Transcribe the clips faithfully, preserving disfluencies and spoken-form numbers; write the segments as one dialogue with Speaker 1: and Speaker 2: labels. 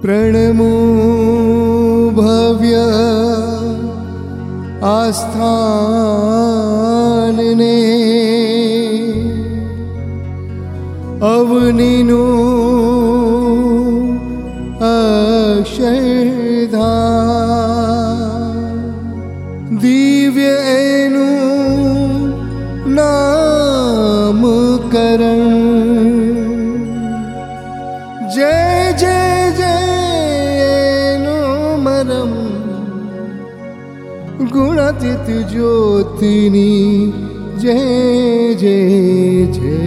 Speaker 1: प्रणमो भव्य आस्थानने अवनीनो अक्षरधाम दिव्य एनु नामकरण जय जय जय नो मरम गुणातीत ज्योतिनी जय जय जय।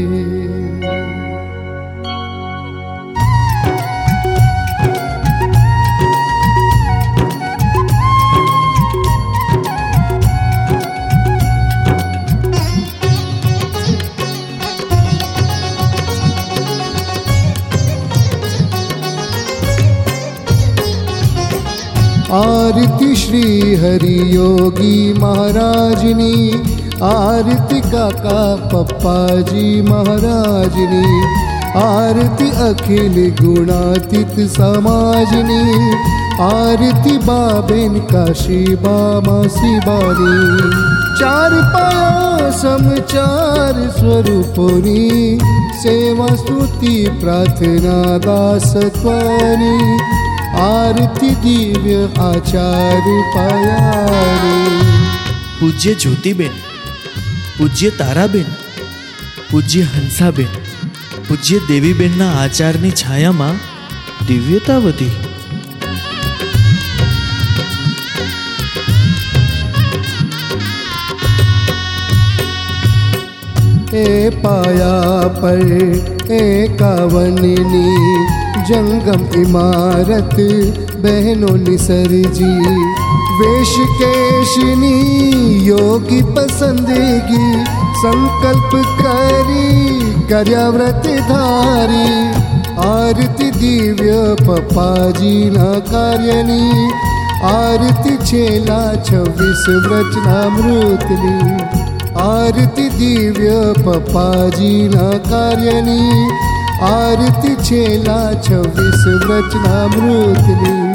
Speaker 1: आरती श्री हरि योगी महाराजनी, आरती काका पप्पा जी महाराजनी, आरती अखिल गुणातीत समाजनी, आरती बाबेन काशी बामासी बानी, चार पाया समचार स्वरूपोनी, सेवा स्तुति प्रार्थना दासत्वानी, आरती दिव्य आचार पायारे।
Speaker 2: पूज्य ज्योतिबेन, पूज्य ताराबेन, पूज्य हंसाबेन, पूज्य देवीबेनना आचाરની છાયામાં દિવ્યતા વધી।
Speaker 1: ए पाया पर एकावननी जंगम इमारत बहनों निसरजी, वेश केशनी योगी पसंदगी, संकल्प करी कर्याव्रत धारी, आरती दिव्य पप्पाजी ना कार्यनी, आरती छेला छव्वीस वचनामृतनी, आरती दिव्य पप्पाजी ना कार्यनी, आरती छेला छव्वीस वचनामृतनी।